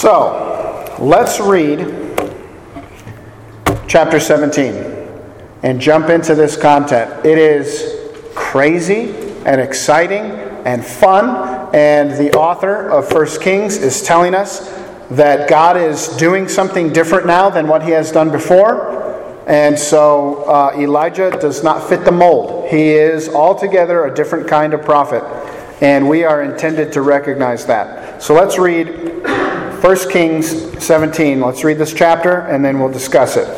So, let's read chapter 17 and jump into this content. It is crazy and exciting and fun, and the author of 1 Kings is telling us that God is doing something different now than what he has done before. And so Elijah does not fit the mold. He is altogether a different kind of prophet, and we are intended to recognize that. So let's read 1 Kings 17. Let's read this chapter and then we'll discuss it.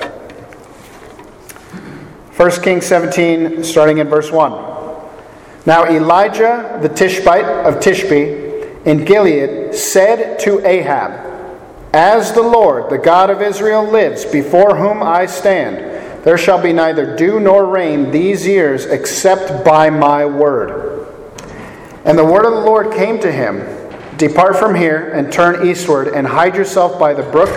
1 Kings 17, starting in verse 1. Now Elijah the Tishbite of Tishbe in Gilead said to Ahab, "As the Lord, the God of Israel, lives, before whom I stand, there shall be neither dew nor rain these years except by my word." And the word of the Lord came to him, "Depart from here and turn eastward and hide yourself by the brook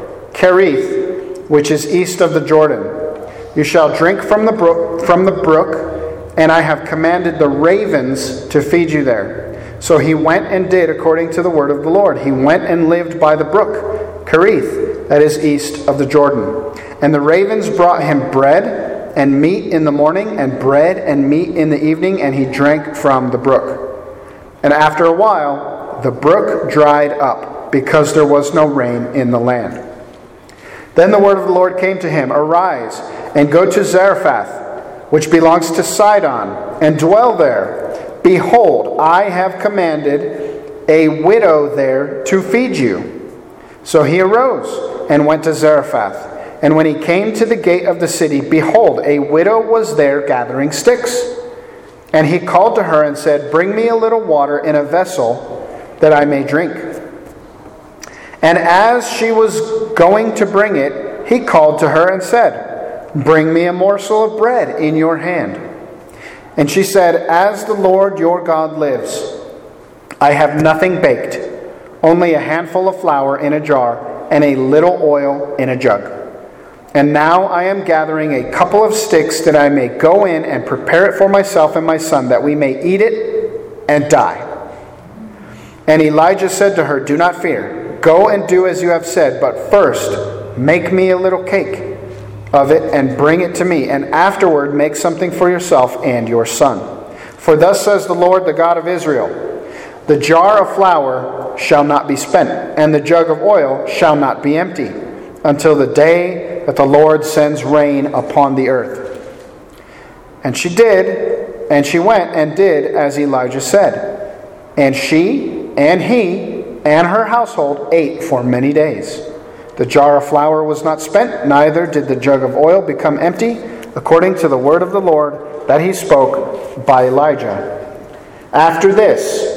Kerith, which is east of the Jordan. You shall drink from the brook, and I have commanded the ravens to feed you there." So he went and did according to the word of the Lord. He went and lived by the brook Kerith, that is east of the Jordan. And the ravens brought him bread and meat in the morning, and bread and meat in the evening, and he drank from the brook. And after a while, the brook dried up, because there was no rain in the land. Then the word of the Lord came to him, "Arise, and go to Zarephath, which belongs to Sidon, and dwell there. Behold, I have commanded a widow there to feed you." So he arose and went to Zarephath. And when he came to the gate of the city, behold, a widow was there gathering sticks. And he called to her and said, "Bring me a little water in a vessel, that I may drink." And as she was going to bring it, he called to her and said, "Bring me a morsel of bread in your hand." And she said, "As the Lord your God lives, I have nothing baked, only a handful of flour in a jar and a little oil in a jug. And now I am gathering a couple of sticks that I may go in and prepare it for myself and my son, that we may eat it and die." And Elijah said to her, "Do not fear. Go and do as you have said, but first make me a little cake of it and bring it to me, and afterward make something for yourself and your son. For thus says the Lord, the God of Israel, the jar of flour shall not be spent, and the jug of oil shall not be empty, until the day that the Lord sends rain upon the earth." And she went and did as Elijah said. And she and he and her household ate for many days. The jar of flour was not spent, neither did the jug of oil become empty, according to the word of the Lord that he spoke by Elijah. After this,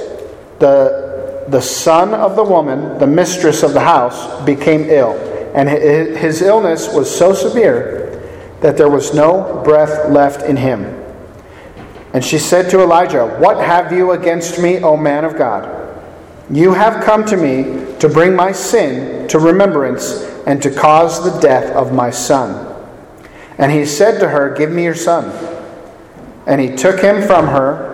the son of the woman, the mistress of the house, became ill, and his illness was so severe that there was no breath left in him. And she said to Elijah, "What have you against me, O man of God? You have come to me to bring my sin to remembrance and to cause the death of my son." And he said to her, "Give me your son." And he took him from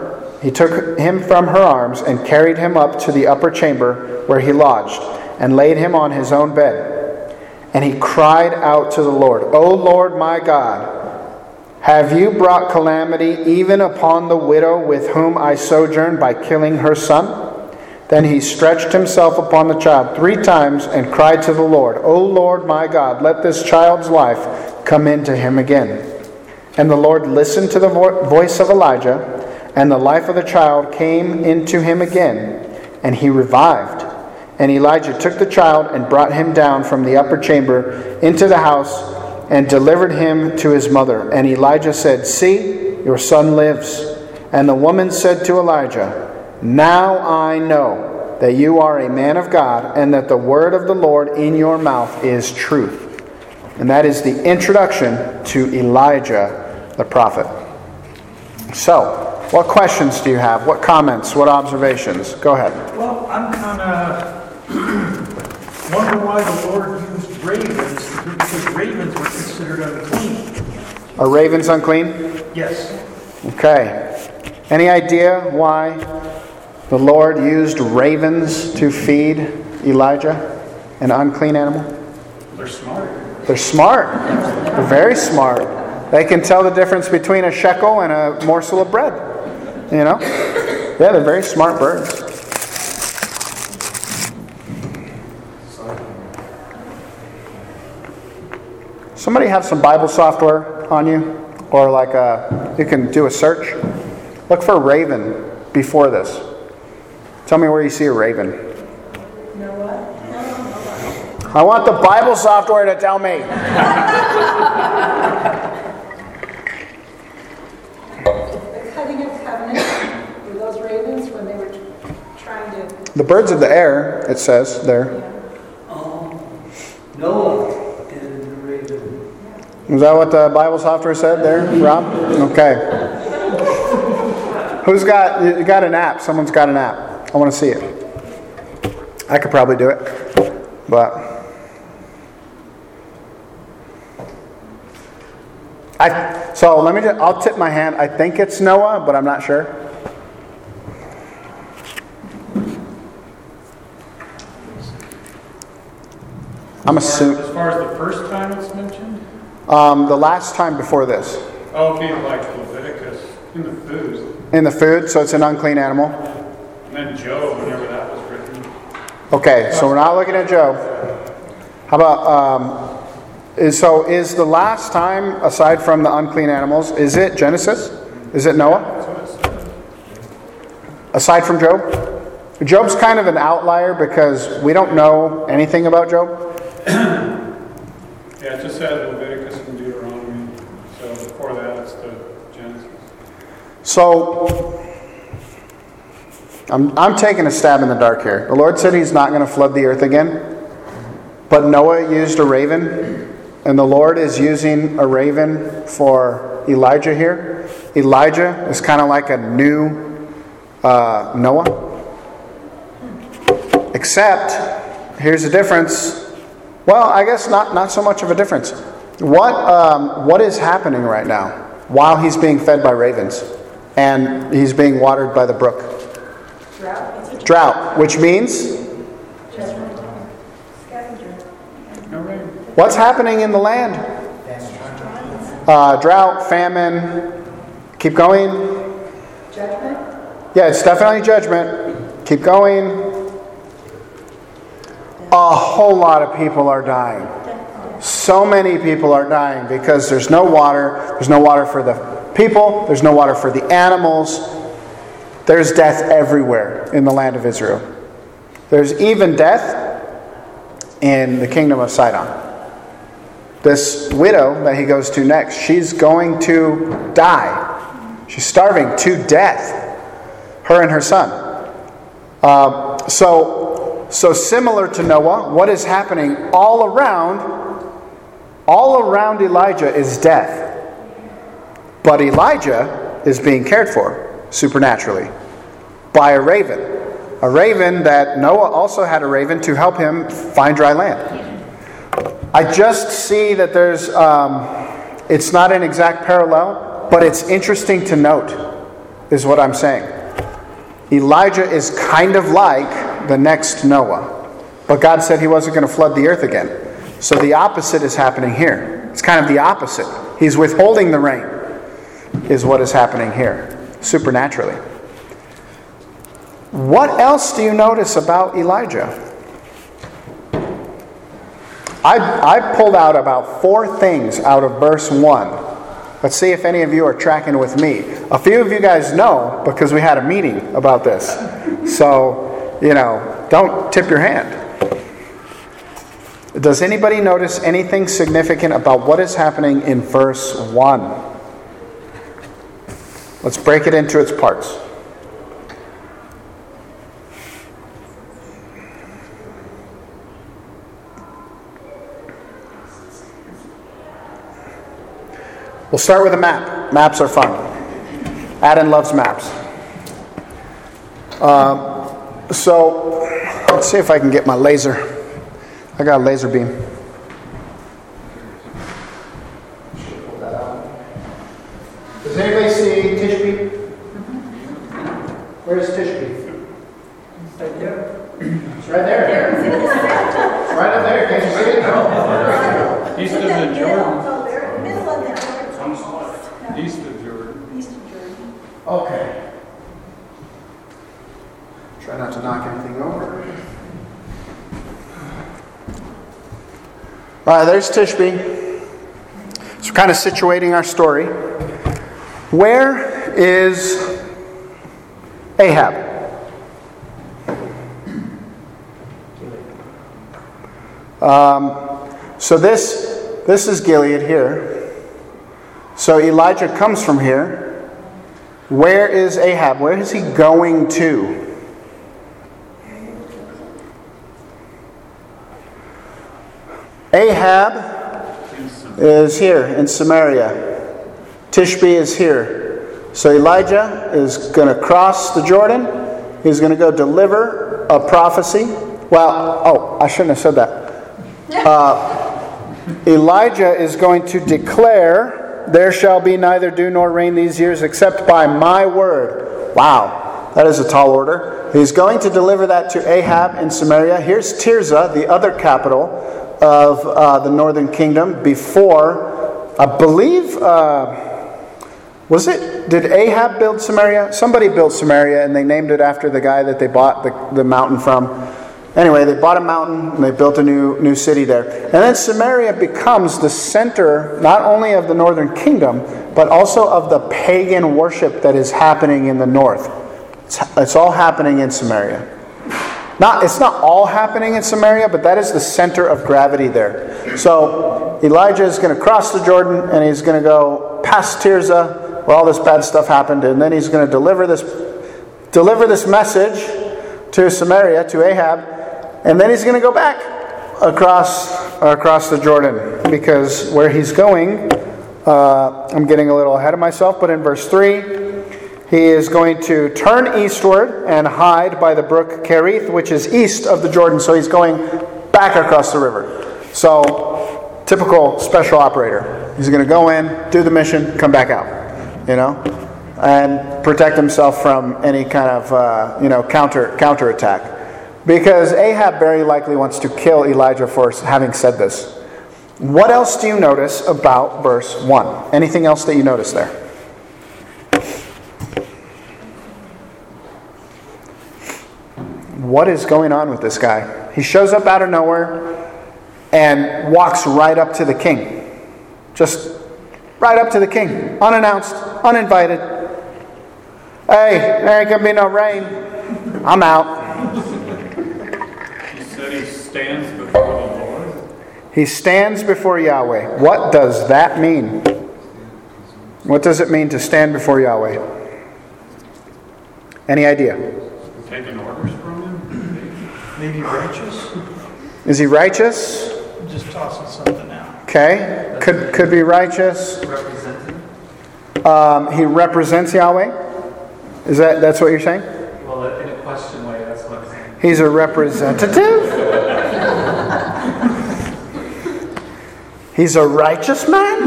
her arms and carried him up to the upper chamber where he lodged, and laid him on his own bed. And he cried out to the Lord, "O Lord my God, have you brought calamity even upon the widow with whom I sojourn by killing her son?" Then he stretched himself upon the child 3 times and cried to the Lord, "O Lord my God, let this child's life come into him again." And the Lord listened to the voice of Elijah, and the life of the child came into him again, and he revived. And Elijah took the child and brought him down from the upper chamber into the house and delivered him to his mother. And Elijah said, "See, your son lives." And the woman said to Elijah, "Now I know that you are a man of God, and that the word of the Lord in your mouth is truth." And that is the introduction to Elijah the prophet. So, what questions do you have? What comments? What observations? Go ahead. Well, I'm kind of wonder why the Lord used ravens, because ravens were considered unclean. Are ravens unclean? Yes. Okay. Any idea why the Lord used ravens to feed Elijah? an unclean animal? They're smart. They're smart. They're very smart. They can tell the difference between a shekel and a morsel of bread. You know? Yeah, they're very smart birds. Somebody have some Bible software on you? Or like you can do a search. Look for raven before this. Tell me where you see a raven. No what? I want the Bible software to tell me. The cutting of covenant, were those ravens when they were trying to... The birds of the air, it says there. Noah and the raven. Is that what the Bible software said there, Rob? Okay. You got an app. Someone's got an app. I want to see it. I could probably do it. But I'll tip my hand. I think it's Noah, but I'm not sure. I'm assuming. As far as the first time it's mentioned? The last time before this. Oh, okay, like Leviticus in the food. In the food, so it's an unclean animal. And then Job, whenever that was written. Okay, so we're not looking at Job. How about, is the last time, aside from the unclean animals, is it Genesis? Is it Noah? That's what it said. Aside from Job? Job's kind of an outlier because we don't know anything about Job. Yeah, it just says Leviticus and Deuteronomy. So before that, it's the Genesis. So, I'm taking a stab in the dark here. The Lord said He's not going to flood the earth again. But Noah used a raven. And the Lord is using a raven for Elijah here. Elijah is kind of like a new Noah. Except, here's the difference. Well, I guess not so much of a difference. What is happening right now while he's being fed by ravens and he's being watered by the brook? Drought, which means what's happening in the land? Drought, famine. Keep going. Judgment? Yeah, it's definitely judgment. Keep going. A whole lot of people are dying. So many people are dying because there's no water. There's no water for the people. There's no water for the animals. There's death everywhere in the land of Israel. There's even death in the kingdom of Sidon. This widow that he goes to next, she's going to die. She's starving to death. Her and her son. So similar to Noah, what is happening all around Elijah is death. But Elijah is being cared for supernaturally by a raven. A raven that Noah also had a raven to help him find dry land. I just see that there's, it's not an exact parallel, but it's interesting to note, is what I'm saying. Elijah is kind of like the next Noah. But God said He wasn't going to flood the earth again. So the opposite is happening here. It's kind of the opposite. He's withholding the rain, is what is happening here, supernaturally. What else do you notice about Elijah? I pulled out about 4 things out of verse 1. Let's see if any of you are tracking with me. A few of you guys know because we had a meeting about this. So, don't tip your hand. Does anybody notice anything significant about what is happening in verse 1? Let's break it into its parts. We'll start with a map. Maps are fun. Adam loves maps. So, let's see if I can get my laser. I got a laser beam. Does anybody see Tishbe? Where's Tishbe? Right there. It's right there. It's right up Can't you see it? East of the Jordan. Oh, they're in the middle of that. East of Jordan. East of Jordan. Okay. Try not to knock anything over. All right, there's Tishbe. So we're kind of situating our story. Where is Ahab? So this is Gilead here. So Elijah comes from here. Where is Ahab? Where is he going to? Ahab is here in Samaria. Tishbe is here. So Elijah is going to cross the Jordan. He's going to go deliver a prophecy. Well, I shouldn't have said that. Elijah is going to declare, there shall be neither dew nor rain these years except by my word. Wow, that is a tall order. He's going to deliver that to Ahab in Samaria. Here's Tirzah, the other capital of the northern kingdom, before, I believe, did Ahab build Samaria? Somebody built Samaria and they named it after the guy that they bought the mountain from. Anyway, they bought a mountain and they built a new city there. And then Samaria becomes the center not only of the northern kingdom, but also of the pagan worship that is happening in the north. It's all happening in Samaria. It's not all happening in Samaria, but that is the center of gravity there. So Elijah is going to cross the Jordan and he's going to go past Tirzah, where all this bad stuff happened, and then he's going to deliver this message to Samaria, to Ahab. And then he's going to go back across the Jordan, because where he's going, I'm getting a little ahead of myself, but in verse 3, he is going to turn eastward and hide by the brook Kerith, which is east of the Jordan. So he's going back across the river. So, typical special operator. He's going to go in, do the mission, come back out, and protect himself from any kind of counterattack. Because Ahab very likely wants to kill Elijah for having said this. What else do you notice about verse 1? Anything else that you notice there? What is going on with this guy? He shows up out of nowhere and walks right up to the king. Just right up to the king. Unannounced, uninvited. Hey, there ain't going to be no rain. I'm out. He stands before the Lord. He stands before Yahweh. What does that mean? What does it mean to stand before Yahweh? Any idea? Taking orders from him? Maybe righteous? Is he righteous? Just tossing something out. Okay. Could be righteous. Representing? He represents Yahweh? That's what you're saying? Well, in a question way, that's what I'm saying. He's a representative? He's a righteous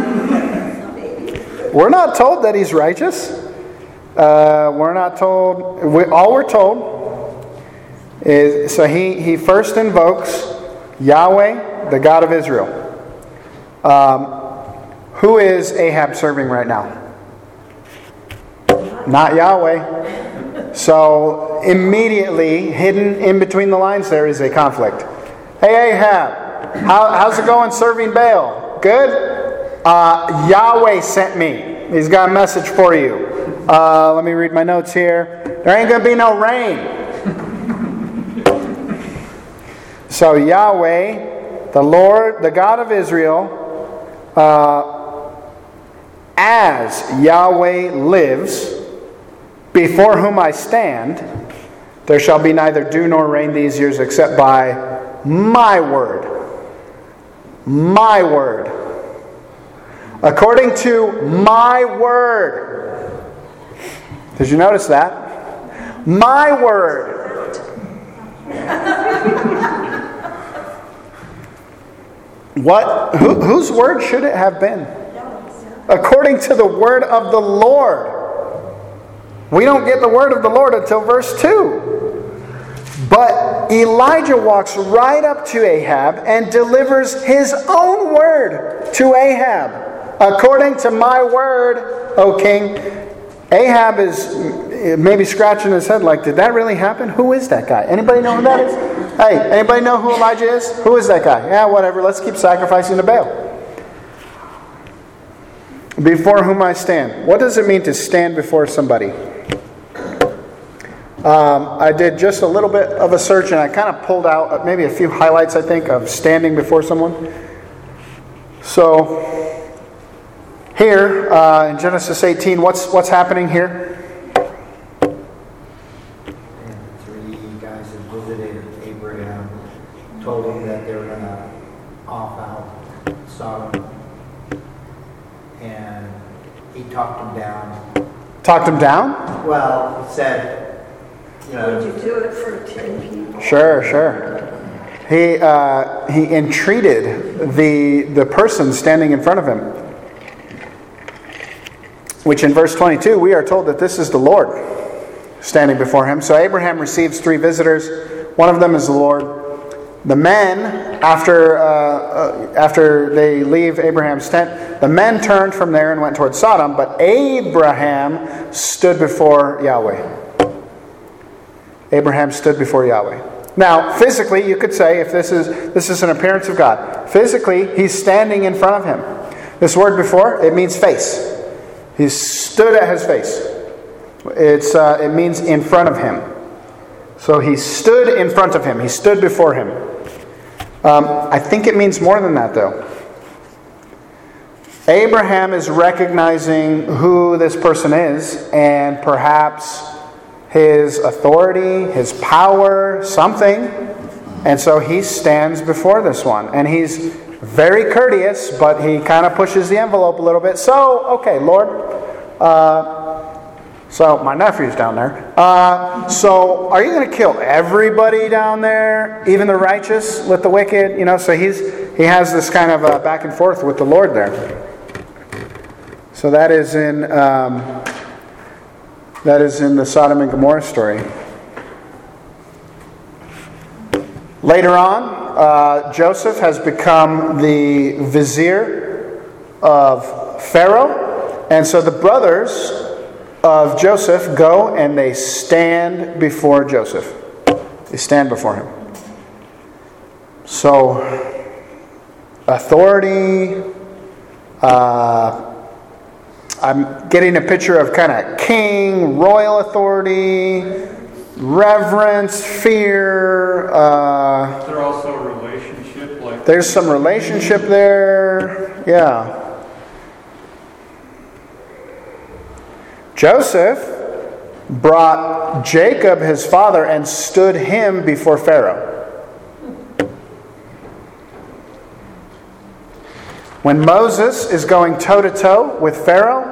man? We're not told that he's righteous. We're not told. All we're told is, so he first invokes Yahweh, the God of Israel. Who is Ahab serving right now? Not Yahweh. So immediately, hidden in between the lines, there is a conflict. Hey Ahab, how's it going serving Baal? Good? Yahweh sent me. He's got a message for you. Let me read my notes here. There ain't going to be no rain. So Yahweh, the Lord, the God of Israel, as Yahweh lives, before whom I stand, there shall be neither dew nor rain these years except by my word. My word. According to my word. Did you notice that? My word. What? Whose word should it have been? According to the word of the Lord. We don't get the word of the Lord until verse 2. But Elijah walks right up to Ahab and delivers his own word to Ahab. According to my word, O king. Ahab is maybe scratching his head like, did that really happen? Who is that guy? Anybody know who that is? Hey, anybody know who Elijah is? Who is that guy? Yeah, whatever. Let's keep sacrificing to Baal. Before whom I stand. What does it mean to stand before somebody? I did just a little bit of a search and I kind of pulled out maybe a few highlights, I think, of standing before someone. So, here in Genesis 18, what's happening here? And 3 guys that visited Abraham told him that they were going to off out Sodom. And he talked them down. Talked him down? Well, he said, Would you do it for 10 people? Sure. He entreated the person standing in front of him. Which in verse 22, we are told that this is the Lord standing before him. So Abraham receives 3 visitors. One of them is the Lord. The men, after they leave Abraham's tent, the men turned from there and went toward Sodom. But Abraham stood before Yahweh. Abraham stood before Yahweh. Now, physically, you could say, if this is an appearance of God, physically, he's standing in front of him. This word before, it means face. He stood at his face. It means in front of him. So he stood in front of him. He stood before him. I think it means more than that, though. Abraham is recognizing who this person is, and perhaps his authority, his power, something. And so he stands before this one. And he's very courteous, but he kind of pushes the envelope a little bit. So, okay, Lord. So my nephew's down there. So are you going to kill everybody down there, even the righteous with the wicked? So he has this kind of back and forth with the Lord there. So that is in the Sodom and Gomorrah story. Later on, Joseph has become the vizier of Pharaoh, and so the brothers of Joseph go and they stand before Joseph. They stand before him. So, authority. I'm getting a picture of kind of king, royal authority, reverence, fear. Is there also a relationship? There's some relationship there. Yeah. Joseph brought Jacob, his father, and stood him before Pharaoh. When Moses is going toe-to-toe with Pharaoh,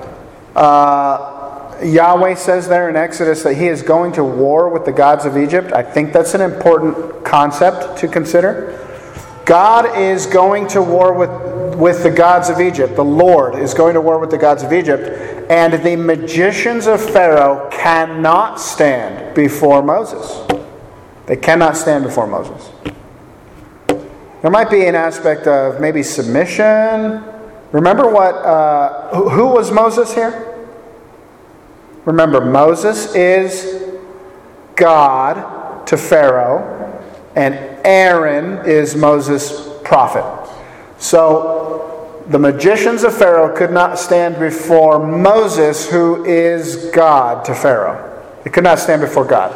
Yahweh says there in Exodus that he is going to war with the gods of Egypt. I think that's an important concept to consider. God is going to war with the gods of Egypt. The Lord is going to war with the gods of Egypt. And the magicians of Pharaoh cannot stand before Moses. They cannot stand before Moses. There might be an aspect of maybe submission. Remember who was Moses here? Remember, Moses is God to Pharaoh, and Aaron is Moses' prophet. So, the magicians of Pharaoh could not stand before Moses, who is God to Pharaoh. They could not stand before God.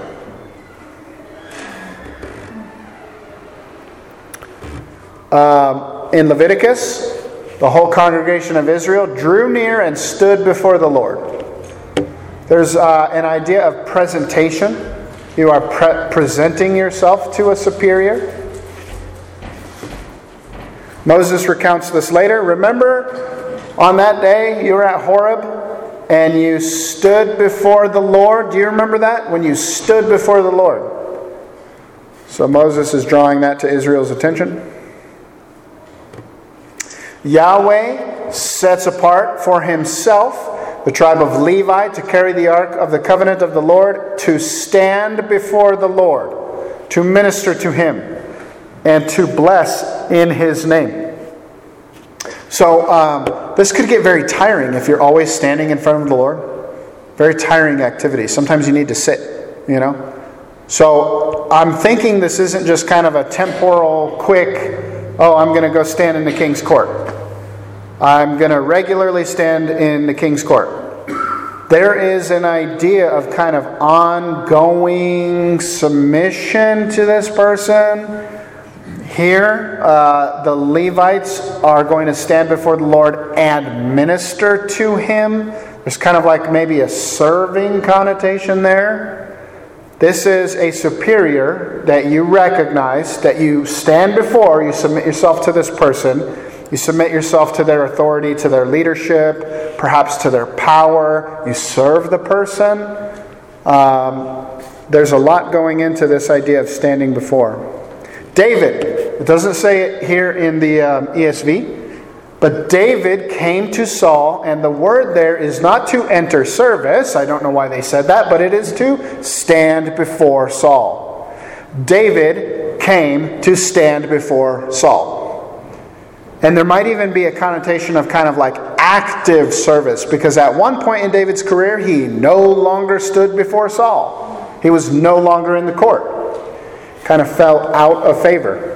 In Leviticus, the whole congregation of Israel drew near and stood before the Lord. There's an idea of presentation. You are presenting yourself to a superior. Moses recounts this later. Remember, on that day you were at Horeb and you stood before the Lord. Do you remember that? When you stood before the Lord. So Moses is drawing that to Israel's attention. Yahweh sets apart for himself the tribe of Levi to carry the ark of the covenant of the Lord, to stand before the Lord. to minister to Him, and to bless in His name. So this could get very tiring if you're always standing in front of the Lord. Very tiring activity. Sometimes you need to sit, So I'm thinking this isn't just kind of a temporal, quick, I'm going to go stand in the king's court. I'm going to regularly stand in the king's court. There is an idea of kind of ongoing submission to this person. Here, the Levites are going to stand before the Lord and minister to Him. There's kind of like maybe a serving connotation there. This is a superior that you recognize, that you stand before, you submit yourself to this person, you submit yourself to their authority, to their leadership, perhaps to their power, you serve the person. There's a lot going into this idea of standing before. David, it doesn't say it here in the ESV, but David came to Saul, and the word there is not to enter service. I don't know why they said that, but it is to stand before Saul. David came to stand before Saul. And there might even be a connotation of kind of like active service, because at one point in David's career, he no longer stood before Saul. He was no longer in the court. Kind of fell out of favor.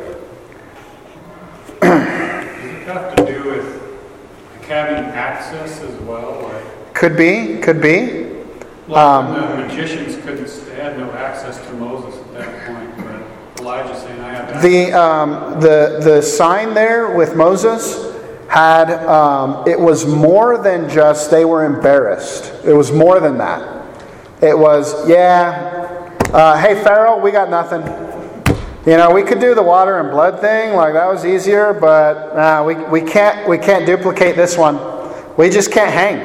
Have to do with having access as well, Could be. the magicians had no access to Moses at that point, but Elijah saying, "I have access." The sign there with Moses had it was more than just they were embarrassed. It was more than that. It was hey Pharaoh, we got nothing. We could do the water and blood thing, like that was easier, but we can't duplicate this one. We just can't hang,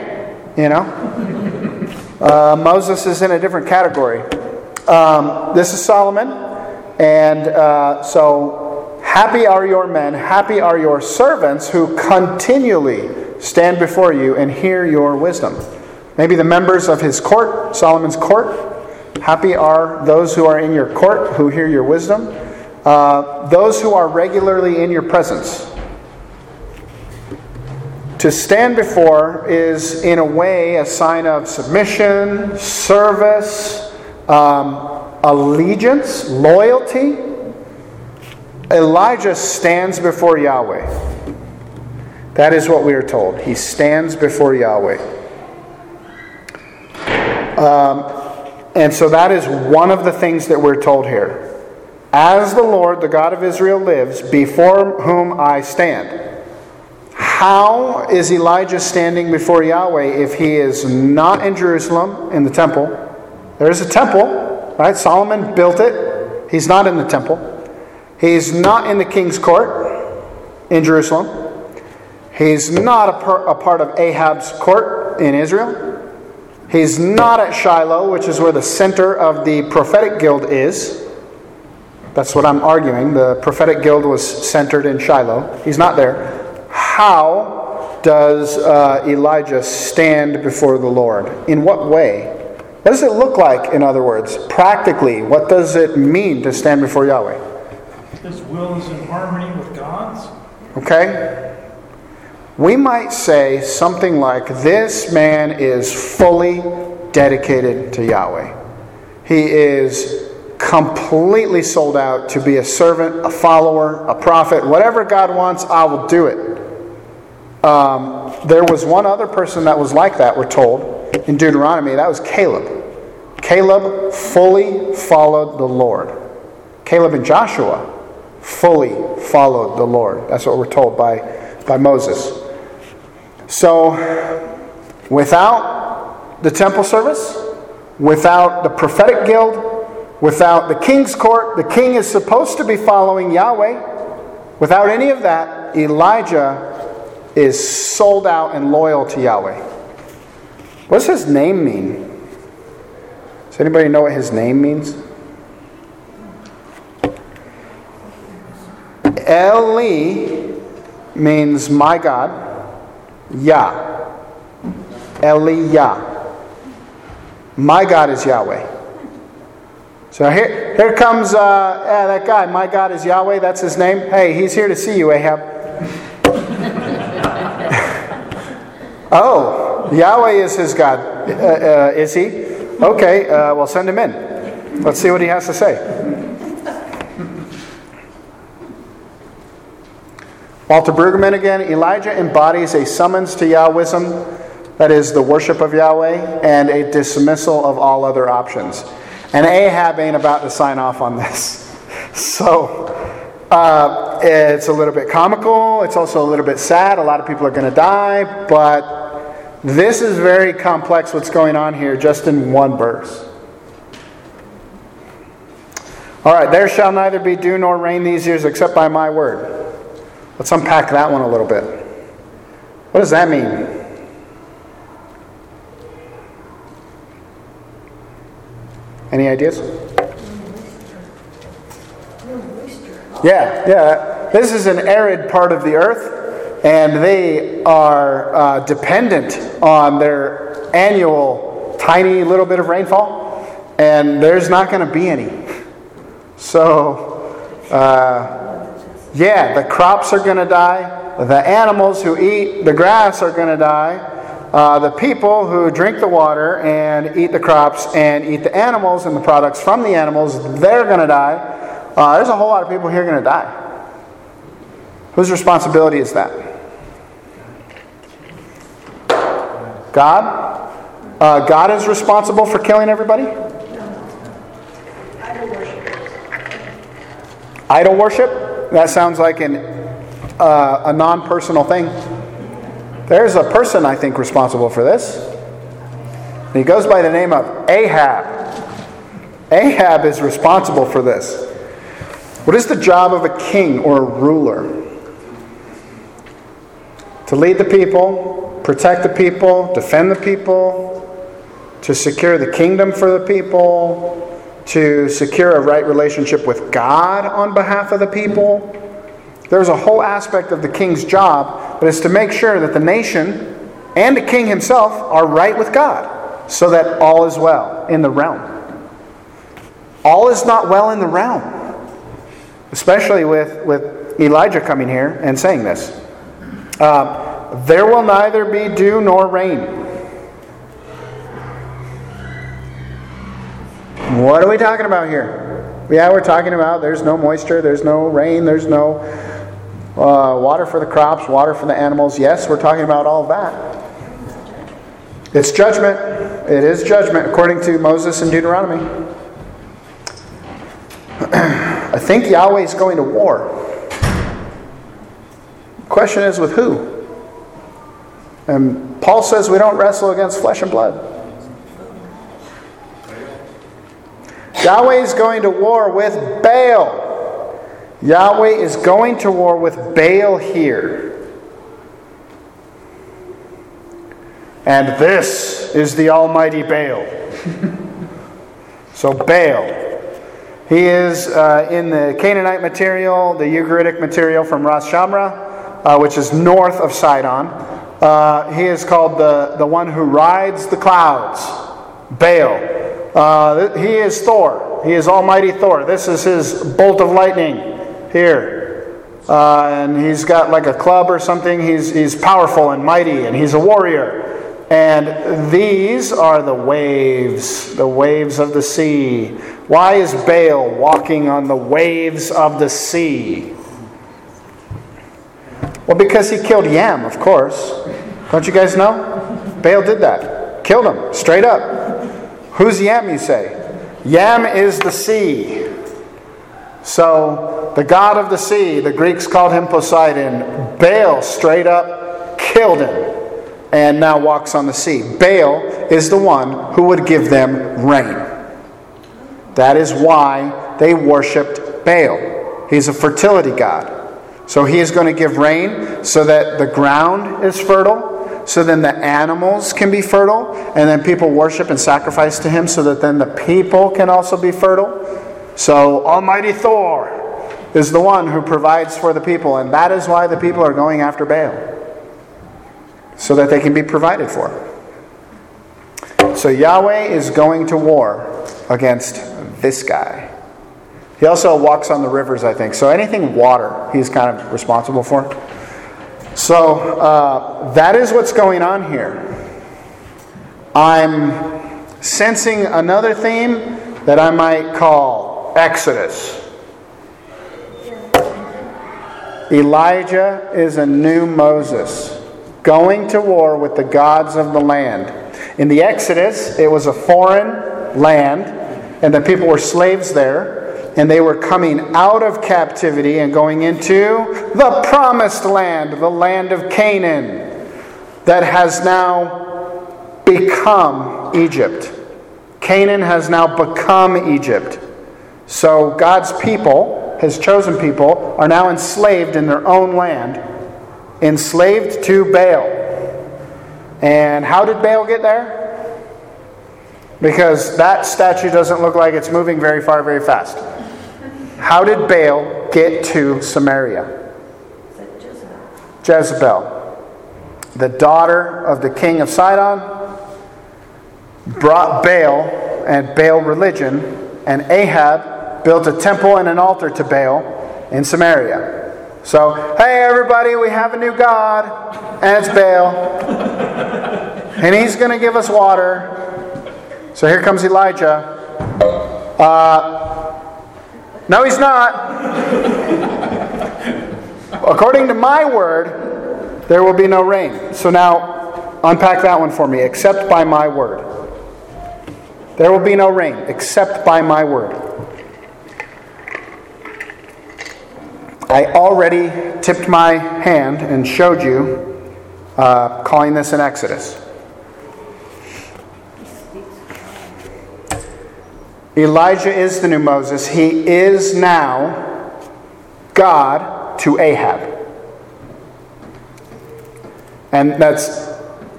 Moses is in a different category. This is Solomon, and so happy are your men, happy are your servants who continually stand before you and hear your wisdom. Maybe the members of his court, Solomon's court. Happy are those who are in your court who hear your wisdom. Those who are regularly in your presence. To stand before is, in a way, a sign of submission, service, allegiance, loyalty. Elijah stands before Yahweh. That is what we are told. He stands before Yahweh. And so that is one of the things that we're told here. As the Lord, the God of Israel, lives, before whom I stand. How is Elijah standing before Yahweh if he is not in Jerusalem, in the temple? There is a temple, right? Solomon built it. He's not in the temple. He's not in the king's court in Jerusalem. He's not a part of Ahab's court in Israel. He's not at Shiloh, which is where the center of the prophetic guild is. That's what I'm arguing. The prophetic guild was centered in Shiloh. He's not there. How does Elijah stand before the Lord? In what way? What does it look like, in other words? Practically, what does it mean to stand before Yahweh? His will is in harmony with God's. Okay? We might say something like, this man is fully dedicated to Yahweh. He is completely sold out to be a servant, a follower, a prophet. Whatever God wants, I will do it. There was one other person that was like that, we're told, in Deuteronomy. That was Caleb. Caleb fully followed the Lord. Caleb and Joshua fully followed the Lord. That's what we're told by Moses. So, without the temple service, without the prophetic guild, without the king's court, the king is supposed to be following Yahweh. Without any of that, Elijah is sold out and loyal to Yahweh. What does his name mean? Does anybody know what his name means? Eli means my God. Yah. Eli Yah. My God is Yahweh. So here comes that guy. My God is Yahweh. That's his name. Hey, he's here to see you, Ahab. Oh, Yahweh is his God. Is he? Okay, well, send him in. Let's see what he has to say. Walter Brueggemann again. Elijah embodies a summons to Yahwism, that is the worship of Yahweh, and a dismissal of all other options. And Ahab ain't about to sign off on this. So it's a little bit comical. It's also a little bit sad. A lot of people are going to die. But this is very complex what's going on here just in one verse. All right, there shall neither be dew nor rain these years except by my word. Let's unpack that one a little bit. What does that mean? Any ideas? Yeah. This is an arid part of the earth, and they are dependent on their annual tiny little bit of rainfall, and there's not going to be any. So, the crops are going to die. The animals who eat the grass are going to die. The people who drink the water and eat the crops and eat the animals and the products from the animals, they're going to die. There's a whole lot of people here going to die. Whose responsibility is that? God? God is responsible for killing everybody? Idol worship? That sounds like a non-personal thing. There's a person, I think, responsible for this. And he goes by the name of Ahab. Ahab is responsible for this. What is the job of a king or a ruler? To lead the people, protect the people, defend the people, to secure the kingdom for the people, to secure a right relationship with God on behalf of the people. There's a whole aspect of the king's job, but it's to make sure that the nation and the king himself are right with God, so that all is well in the realm. All is not well in the realm, especially with Elijah coming here and saying this. There will neither be dew nor rain. What are we talking about here? Yeah, we're talking about there's no moisture, there's no rain, there's no water for the crops, water for the animals. Yes, we're talking about all of that. It's judgment. It is judgment according to Moses in Deuteronomy. I think Yahweh is going to war. The question is with who? And Paul says we don't wrestle against flesh and blood. Yahweh is going to war with Baal. Yahweh is going to war with Baal here. And this is the almighty Baal. So Baal. He is in the Canaanite material, the Ugaritic material from Ras Shamra, which is north of Sidon. He is called the one who rides the clouds. Baal. He is Thor. He is Almighty Thor. This is his bolt of lightning here. And he's got like a club or something. He's powerful and mighty, and he's a warrior. And these are the waves of the sea. Why is Baal walking on the waves of the sea? Well, because he killed Yam, of course. Don't you guys know? Baal did that. Killed him, straight up. Who's Yam, you say? Yam is the sea. So, the god of the sea, the Greeks called him Poseidon. Baal straight up killed him and now walks on the sea. Baal is the one who would give them rain. That is why they worshipped Baal. He's a fertility god. So he is going to give rain so that the ground is fertile. So then the animals can be fertile, and then people worship and sacrifice to him so that then the people can also be fertile. So Almighty Thor is the one who provides for the people, and that is why the people are going after Baal. So that they can be provided for. So Yahweh is going to war against this guy. He also walks on the rivers, I think. So anything water, he's kind of responsible for. So that is what's going on here. I'm sensing another theme that I might call Exodus. Elijah is a new Moses, going to war with the gods of the land. In the Exodus, it was a foreign land, and the people were slaves there. And they were coming out of captivity and going into the promised land, the land of Canaan, that has now become Egypt. Canaan has now become Egypt. So God's people, His chosen people, are now enslaved in their own land, enslaved to Baal. And how did Baal get there? Because that statue doesn't look like it's moving very far, very fast. How did Baal get to Samaria? Jezebel, the daughter of the king of Sidon, brought Baal and Baal religion, and Ahab built a temple and an altar to Baal in Samaria. So, hey everybody, we have a new god, and it's Baal. And he's going to give us water. So here comes Elijah. No, he's not. According to my word, there will be no rain. So now, unpack that one for me. Except by my word. There will be no rain, except by my word. I already tipped my hand and showed you, calling this an Exodus. Elijah is the new Moses. He is now God to Ahab. And that's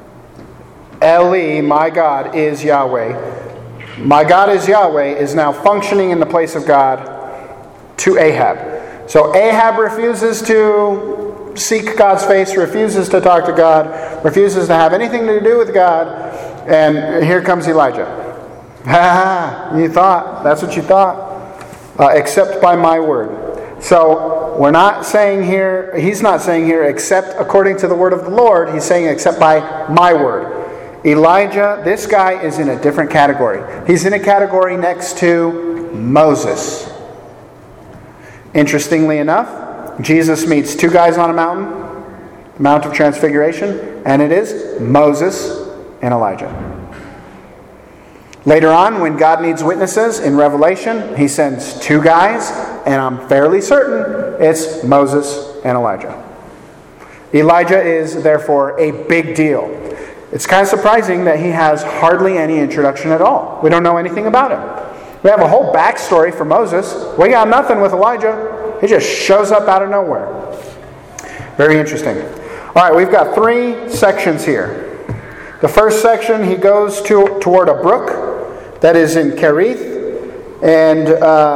Eli, my God, is Yahweh. My God is Yahweh is now functioning in the place of God to Ahab. So Ahab refuses to seek God's face, refuses to talk to God, refuses to have anything to do with God. And here comes Elijah. You thought, that's what you thought. Except by my word. So we're not saying here, he's not saying here, except according to the word of the Lord. He's saying except by my word. Elijah, this guy is in a different category. He's in a category next to Moses. Interestingly enough, Jesus meets two guys on a mountain, the Mount of Transfiguration, and it is Moses and Elijah. Later on, when God needs witnesses in Revelation, He sends two guys, and I'm fairly certain it's Moses and Elijah. Elijah is therefore a big deal. It's kind of surprising that he has hardly any introduction at all. We don't know anything about him. We have a whole backstory for Moses. We got nothing with Elijah. He just shows up out of nowhere. Very interesting. All right, we've got three sections here. The first section, he goes toward a brook that is in Kerith, and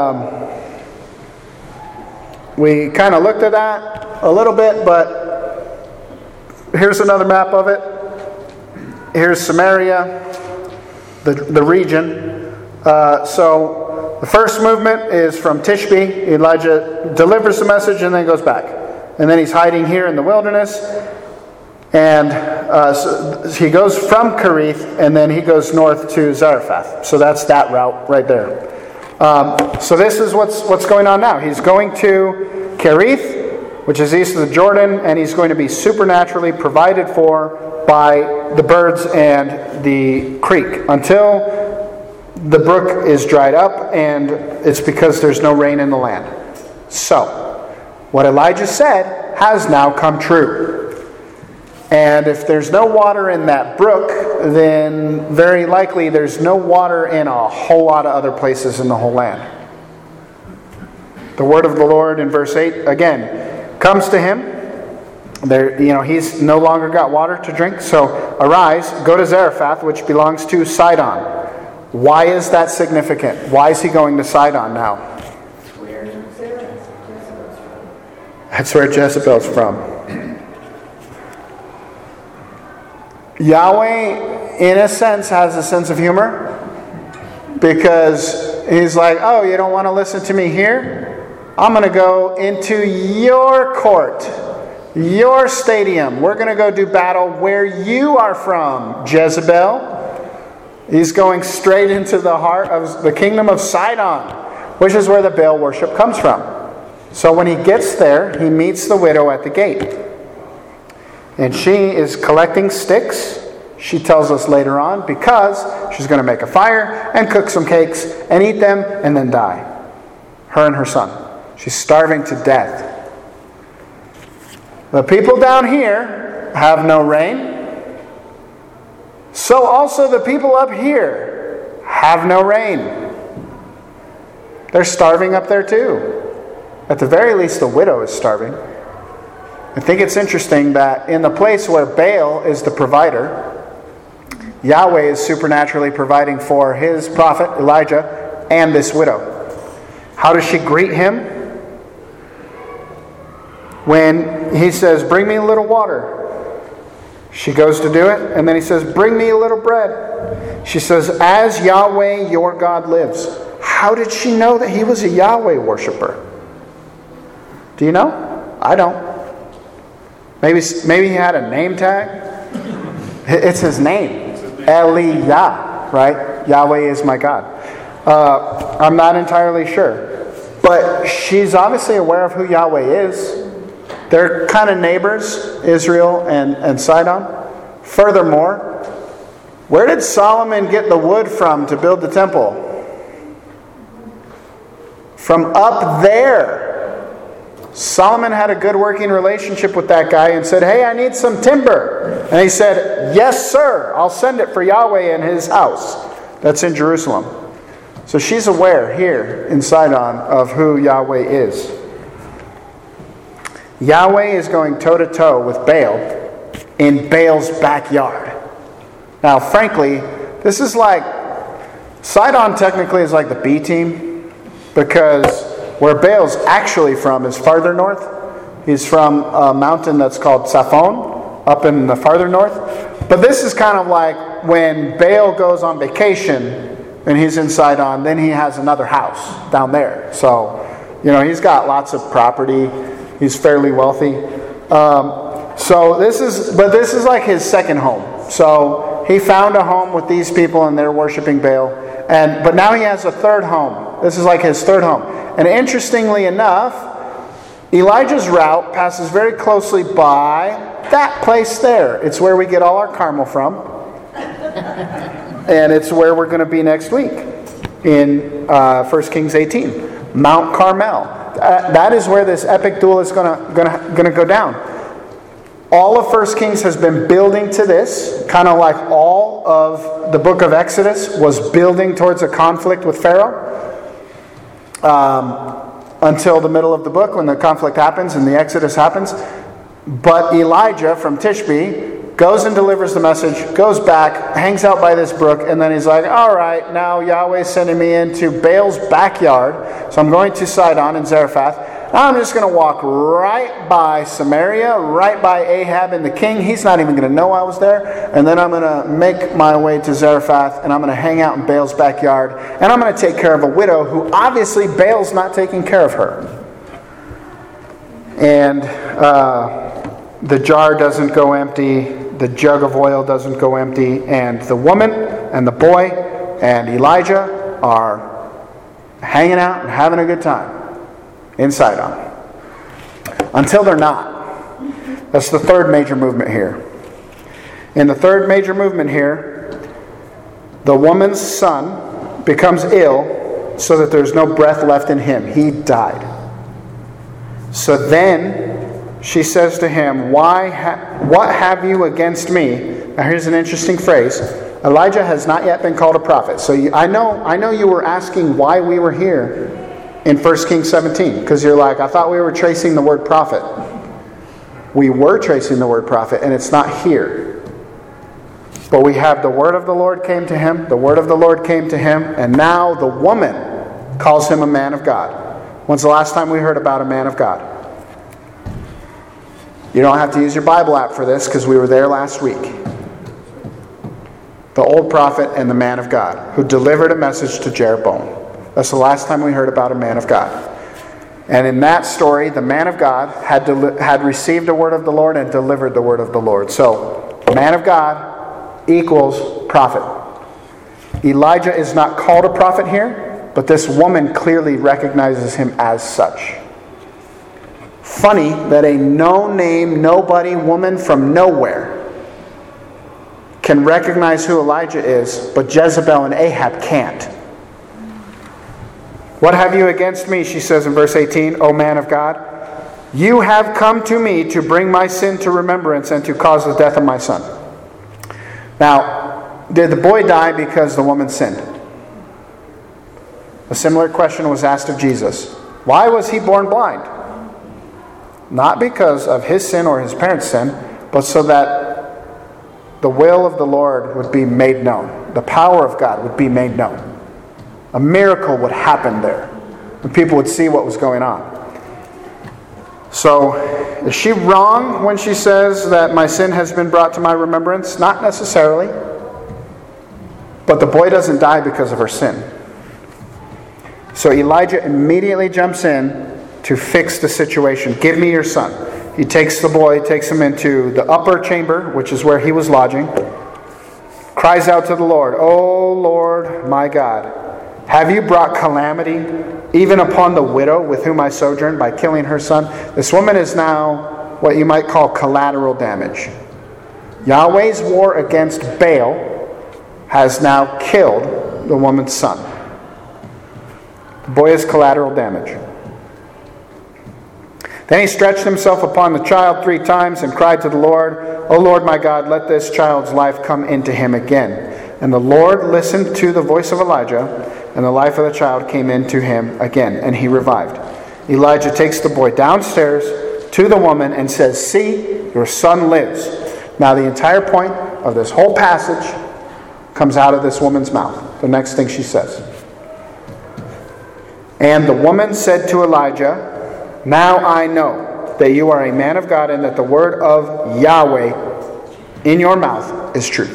we kind of looked at that a little bit, but here's another map of it. Here's Samaria, the region. So the first movement is from Tishbe. Elijah delivers the message and then goes back. And then he's hiding here in the wilderness. And so he goes from Kerith, and then he goes north to Zarephath. So that's that route right there. So this is what's going on now. He's going to Kerith, which is east of the Jordan, and he's going to be supernaturally provided for by the birds and the creek until the brook is dried up, and it's because there's no rain in the land. So, what Elijah said has now come true. And if there's no water in that brook, then very likely there's no water in a whole lot of other places in the whole land. The word of the Lord in verse 8, again, comes to him. He's no longer got water to drink. So arise, go to Zarephath, which belongs to Sidon. Why is that significant? Why is he going to Sidon now? That's where Jezebel's from. Yahweh, in a sense, has a sense of humor, because He's like, oh, you don't want to listen to me here? I'm going to go into your court, your stadium. We're going to go do battle where you are from, Jezebel. He's going straight into the heart of the kingdom of Sidon, which is where the Baal worship comes from. So when he gets there, he meets the widow at the gate. And she is collecting sticks, she tells us later on, because she's going to make a fire and cook some cakes and eat them and then die. Her and her son. She's starving to death. The people down here have no rain. So also the people up here have no rain. They're starving up there too. At the very least, the widow is starving. I think it's interesting that in the place where Baal is the provider, Yahweh is supernaturally providing for his prophet Elijah and this widow. How does she greet him? When he says, bring me a little water. She goes to do it, and then he says, bring me a little bread. She says, as Yahweh your God lives. How did she know that he was a Yahweh worshiper? Do you know? I don't. Maybe he had a name tag. It's his name. Eliyah, right? Yahweh is my God. I'm not entirely sure. But she's obviously aware of who Yahweh is. They're kind of neighbors, Israel and Sidon. Furthermore, where did Solomon get the wood from to build the temple? From up there. Solomon had a good working relationship with that guy and said, hey, I need some timber. And he said, yes, sir, I'll send it for Yahweh in his house. That's in Jerusalem. So she's aware here in Sidon of who Yahweh is. Yahweh is going toe-to-toe with Baal in Baal's backyard. Now, frankly, this is like, Sidon technically is like the B team, because where Baal's actually from is farther north. He's from a mountain that's called Saphon, up in the farther north. But this is kind of like when Baal goes on vacation and he's in Sidon, then he has another house down there. So, he's got lots of property. He's fairly wealthy. So this is like his second home. So he found a home with these people and they're worshiping Baal. But now he has a third home. This is like his third home. And interestingly enough, Elijah's route passes very closely by that place there. It's where we get all our caramel from. And it's where we're going to be next week in 1 Kings 18. Mount Carmel. That is where this epic duel is going to go down. All of 1 Kings has been building to this, kind of like all of the book of Exodus was building towards a conflict with Pharaoh. Until the middle of the book when the conflict happens and the Exodus happens. But Elijah from Tishbe goes and delivers the message, goes back, hangs out by this brook, and then he's like, all right, now Yahweh's sending me into Baal's backyard, so I'm going to Sidon and Zarephath. Now I'm just going to walk right by Samaria, right by Ahab and the king. He's not even going to know I was there. And then I'm going to make my way to Zarephath, and I'm going to hang out in Baal's backyard, and I'm going to take care of a widow who obviously Baal's not taking care of her. And the jar doesn't go empty, the jug of oil doesn't go empty, and the woman and the boy and Elijah are hanging out and having a good time in Sidon. Until they're not. That's the third major movement here. In the third major movement here, the woman's son becomes ill so that there's no breath left in him. He died. So then she says to him, what have you against me? Now here's an interesting phrase. Elijah has not yet been called a prophet. So I know you were asking why we were here in 1 Kings 17, because you're like, I thought we were tracing the word prophet. We were tracing the word prophet, and it's not here. But we have the word of the Lord came to him, the word of the Lord came to him, and now the woman calls him a man of God. When's the last time we heard about a man of God? You don't have to use your Bible app for this, because we were there last week. The old prophet and the man of God, who delivered a message to Jeroboam. That's the last time we heard about a man of God. And in that story, the man of God had received a word of the Lord and delivered the word of the Lord. So, man of God equals prophet. Elijah is not called a prophet here, but this woman clearly recognizes him as such. Funny that a no-name, nobody woman from nowhere can recognize who Elijah is, but Jezebel and Ahab can't. What have you against me, she says in verse 18, O man of God? You have come to me to bring my sin to remembrance and to cause the death of my son. Now, did the boy die because the woman sinned? A similar question was asked of Jesus. Why was he born blind? Not because of his sin or his parents' sin, but so that the will of the Lord would be made known. The power of God would be made known. A miracle would happen there. And people would see what was going on. So, is she wrong when she says that my sin has been brought to my remembrance? Not necessarily. But the boy doesn't die because of her sin. So Elijah immediately jumps in to fix the situation. Give me your son. He takes the boy, takes him into the upper chamber, which is where he was lodging. Cries out to the Lord, O Lord my God, have you brought calamity even upon the widow with whom I sojourn by killing her son? This woman is now what you might call collateral damage. Yahweh's war against Baal has now killed the woman's son. The boy is collateral damage. Then he stretched himself upon the child 3 times and cried to the Lord, O Lord my God, let this child's life come into him again. And the Lord listened to the voice of Elijah, and the life of the child came into him again, and he revived. Elijah takes the boy downstairs to the woman and says, see, your son lives. Now the entire point of this whole passage comes out of this woman's mouth. The next thing she says. And the woman said to Elijah, now I know that you are a man of God and that the word of Yahweh in your mouth is true.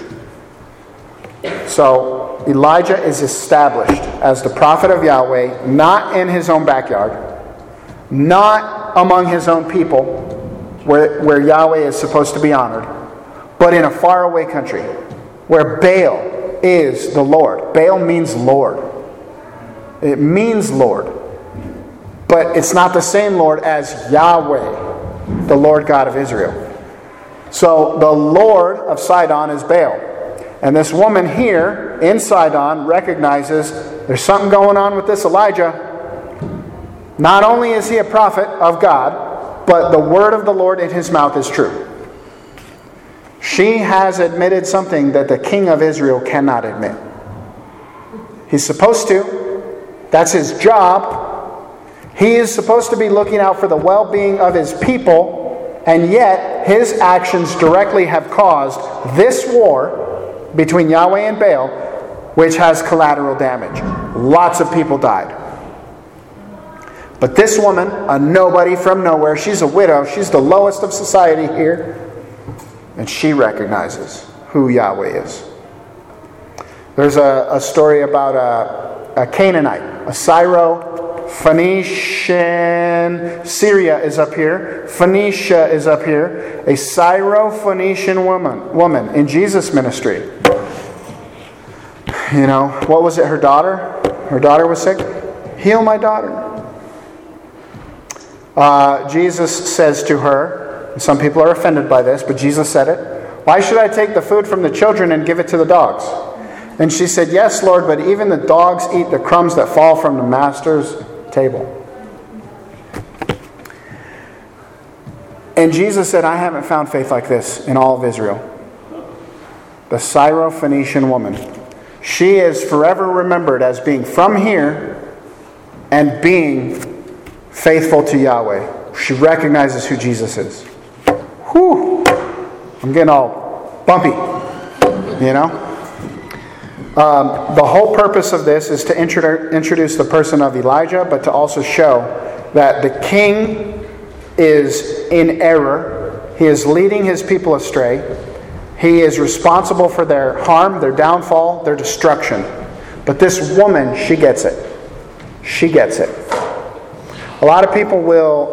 So Elijah is established as the prophet of Yahweh, not in his own backyard, not among his own people, where Yahweh is supposed to be honored, but in a faraway country where Baal is the Lord. Baal means Lord. It means Lord. But it's not the same Lord as Yahweh, the Lord God of Israel. So the Lord of Sidon is Baal. And this woman here in Sidon recognizes there's something going on with this Elijah. Not only is he a prophet of God, but the word of the Lord in his mouth is true. She has admitted something that the king of Israel cannot admit. He's supposed to. That's his job. He is supposed to be looking out for the well-being of his people, and yet his actions directly have caused this war between Yahweh and Baal, which has collateral damage. Lots of people died. But this woman, a nobody from nowhere, she's a widow, she's the lowest of society here, and she recognizes who Yahweh is. There's a story about a Canaanite, a Syro-Phoenician. Syria is up here. Phoenicia is up here. A Syro-Phoenician woman in Jesus' ministry. You know, what was it? Her daughter? Her daughter was sick. Heal my daughter. Jesus says to her, and some people are offended by this, but Jesus said it, why should I take the food from the children and give it to the dogs? And she said, yes, Lord, but even the dogs eat the crumbs that fall from the master's table. And Jesus said, I haven't found faith like this in all of Israel. The Syro-Phoenician woman. She is forever remembered as being from here and being faithful to Yahweh. She recognizes who Jesus is. Whew! I'm getting all bumpy, you know? The whole purpose of this is to introduce the person of Elijah, but to also show that the king is in error. He is leading his people astray. He is responsible for their harm, their downfall, their destruction. But this woman, she gets it. She gets it. A lot of people will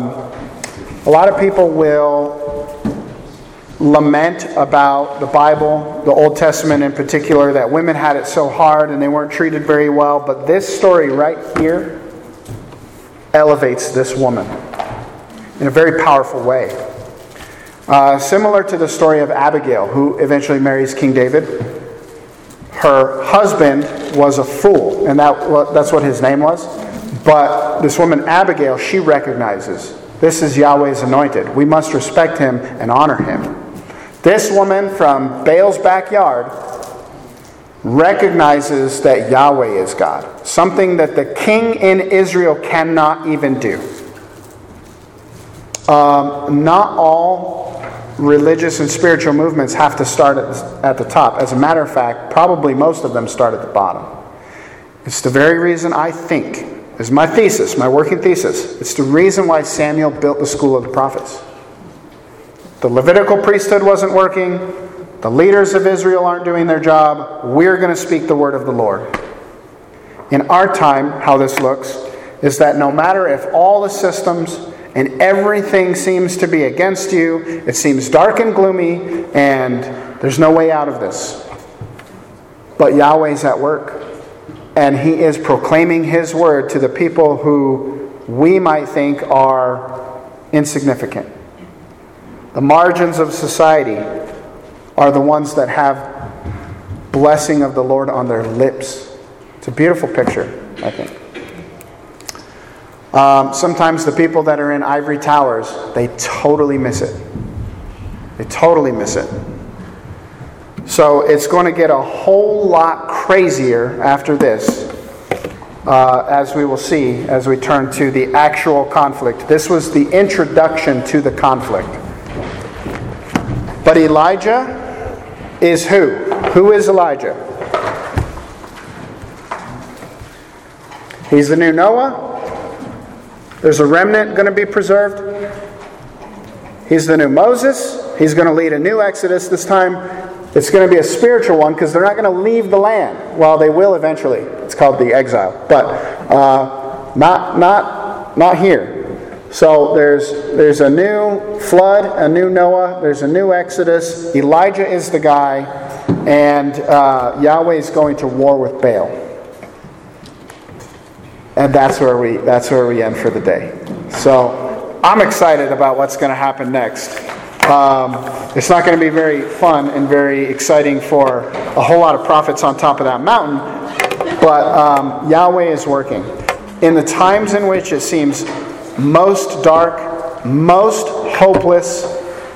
lament about the Bible, the Old Testament in particular, that women had it so hard and they weren't treated very well. But this story right here elevates this woman in a very powerful way. Similar to the story of Abigail, who eventually marries King David. Her husband was a fool, and that's what his name was. But this woman, Abigail, she recognizes, this is Yahweh's anointed. We must respect him and honor him. This woman from Baal's backyard recognizes that Yahweh is God. Something that the king in Israel cannot even do. Not all religious and spiritual movements have to start at the top. As a matter of fact, probably most of them start at the bottom. It's the very reason I think, is my thesis, my working thesis, it's the reason why Samuel built the school of the prophets. The Levitical priesthood wasn't working. The leaders of Israel aren't doing their job. We're going to speak the word of the Lord. In our time, how this looks is that no matter if all the systems and everything seems to be against you, it seems dark and gloomy, and there's no way out of this. But Yahweh's at work, and he is proclaiming his word to the people who we might think are insignificant. The margins of society are the ones that have blessing of the Lord on their lips. It's a beautiful picture, I think. Sometimes the people that are in ivory towers, they totally miss it. They totally miss it. So it's going to get a whole lot crazier after this, as we will see as we turn to the actual conflict. This was the introduction to the conflict. But Elijah is who? Who is Elijah? He's the new Noah. There's a remnant going to be preserved. He's the new Moses. He's going to lead a new Exodus. This time it's going to be a spiritual one because they're not going to leave the land. Well, they will eventually. It's called the exile. But not here. So there's a new flood, a new Noah, there's a new Exodus. Elijah is the guy, and Yahweh is going to war with Baal. And that's where we end for the day. So I'm excited about what's going to happen next. It's not going to be very fun and very exciting for a whole lot of prophets on top of that mountain, but Yahweh is working. In the times in which it seems most dark, most hopeless,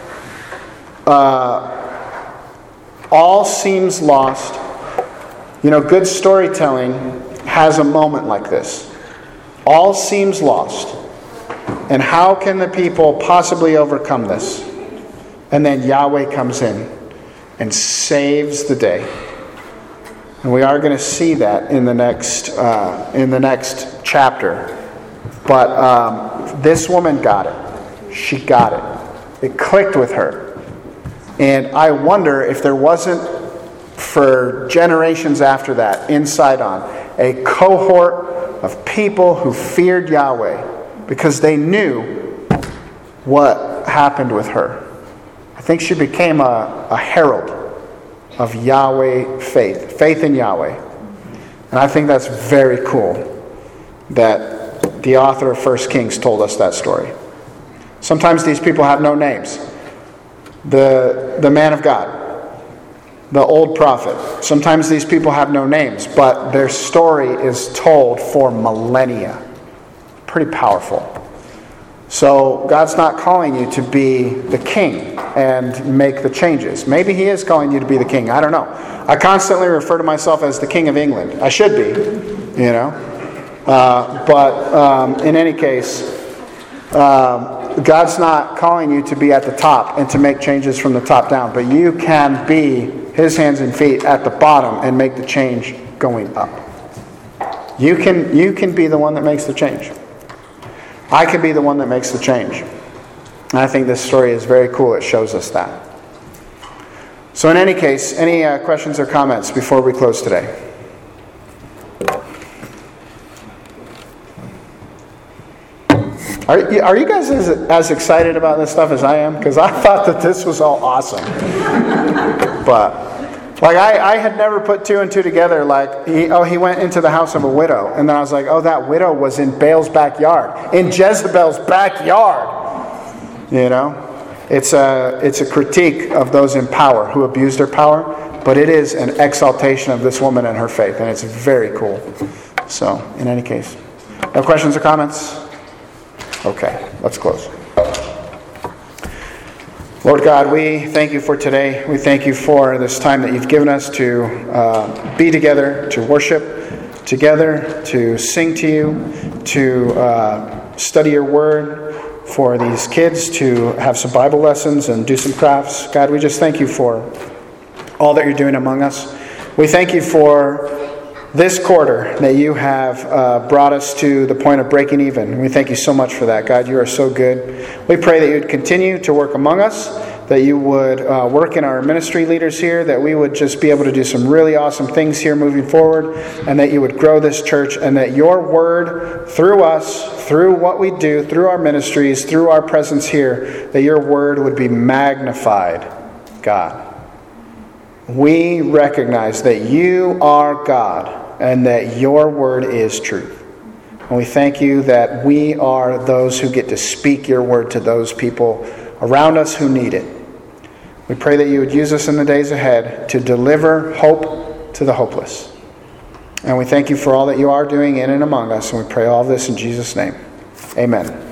all seems lost. You know, good storytelling has a moment like this. All seems lost. And how can the people possibly overcome this? And then Yahweh comes in and saves the day. And we are going to see that in the next chapter. But this woman got it. She got it. It clicked with her. And I wonder if there wasn't, for generations after that, inside on, a cohort of people who feared Yahweh because they knew what happened with her. I think she became a herald of Yahweh faith in Yahweh. And I think that's very cool that the author of 1 Kings told us that story. Sometimes these people have no names. The man of God, the old prophet. Sometimes these people have no names, but their story is told for millennia. Pretty powerful. So God's not calling you to be the king and make the changes. Maybe he is calling you to be the king. I don't know. I constantly refer to myself as the king of England. I should be, you know. But in any case, God's not calling you to be at the top and to make changes from the top down. But you can be his hands and feet at the bottom and make the change going up. You can be the one that makes the change. I can be the one that makes the change. And I think this story is very cool. It shows us that. So in any case, any questions or comments before we close today? Are you guys as excited about this stuff as I am? Because I thought that this was all awesome. But, like, I had never put two and two together. Like, he went into the house of a widow. And then I was like, oh, that widow was in Baal's backyard. In Jezebel's backyard. You know? It's a critique of those in power who abused their power. But it is an exaltation of this woman and her faith. And it's very cool. So, in any case. No questions or comments? Okay, let's close. Lord God, we thank you for today. We thank you for this time that you've given us to be together, to worship together, to sing to you, to study your word, for these kids to have some Bible lessons and do some crafts. God, we just thank you for all that you're doing among us. We thank you for this quarter that you have brought us to the point of breaking even. We thank you so much for that. God, you are so good. We pray that you would continue to work among us, that you would work in our ministry leaders here, that we would just be able to do some really awesome things here moving forward, and that you would grow this church, and that your word through us, through what we do, through our ministries, through our presence here, that your word would be magnified, God. We recognize that you are God and that your word is truth. And we thank you that we are those who get to speak your word to those people around us who need it. We pray that you would use us in the days ahead to deliver hope to the hopeless. And we thank you for all that you are doing in and among us. And we pray all this in Jesus' name. Amen.